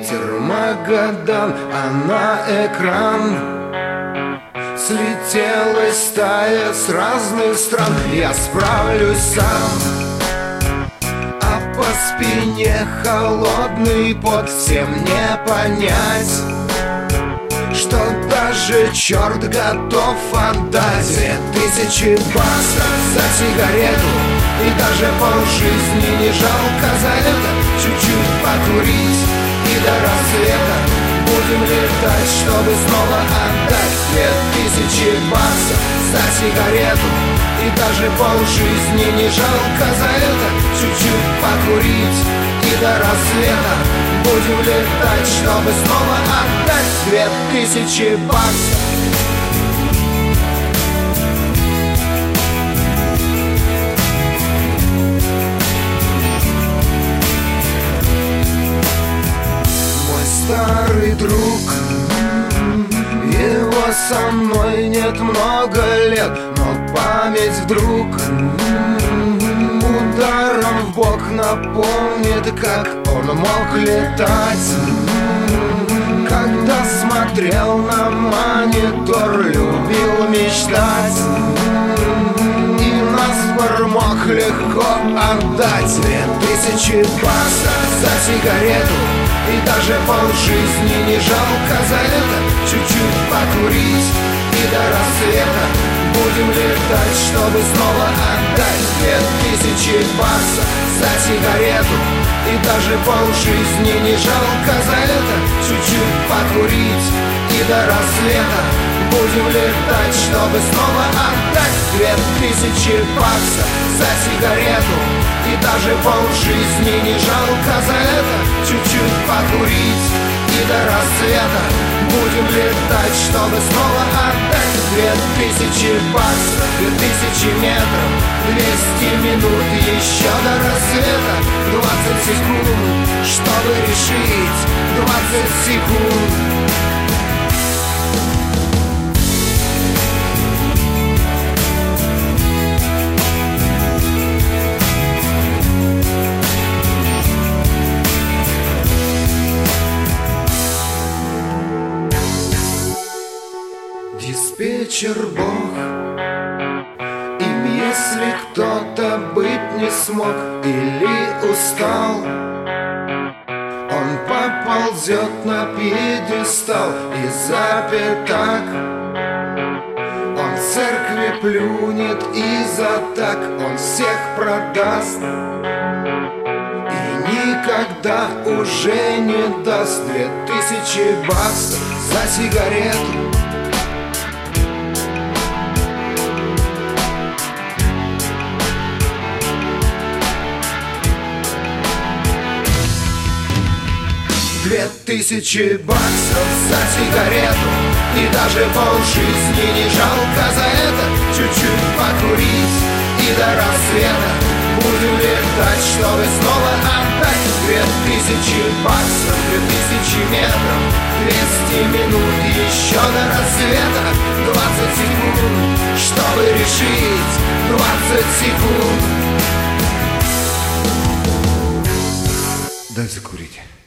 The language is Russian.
Питер, Магадан, а на экран слетелась стая с разных стран. Я справлюсь сам, а по спине холодный пот. Всем не понять, что даже черт готов отдать 2000 баксов за сигарету, и даже полжизни не жалко за это. Чуть-чуть покурить и до рассвета будем летать, чтобы снова отдать 2000 баксов за сигарету, и даже полжизни не жалко за это. Чуть-чуть покурить и до рассвета будем летать, чтобы снова отдать 2000 баксов. Старый друг, его со мной нет много лет, но память вдруг ударом в бок напомнит, как он мог летать. Когда смотрел на монитор, любил мечтать, и наспор мог легко отдать 2000 баксов за сигарету, и даже полжизни не жалко за это. Чуть-чуть покурить и до рассвета будем летать, чтобы снова отдать 2000 баксов за сигарету, и даже полжизни не жалко за это. Чуть-чуть покурить и до рассвета будем летать, чтобы снова отдать 2000 баксов за сигарету, и даже полжизни не жалко за это. Чуть-чуть покурить и до рассвета будем летать, чтобы снова отдать 2000 баксов, 2000 метров, 200 минут еще до рассвета, 20 секунд, чтобы решить, 20 секунд. Диспетчер Бог, им если кто-то быть не смог или устал, он поползет на пьедестал и запер так. Он в церкви плюнет и за так он всех продаст, и никогда уже не даст 2000 баксов за сигарету. Две тысячи баксов за сигарету, и даже полжизни не жалко за это. Чуть-чуть покурить и до рассвета будем летать, чтобы снова отдать 2000 баксов, 2000 метров, 200 минут еще до рассвета, 20 секунд, чтобы решить, 20 секунд. Дай закурить.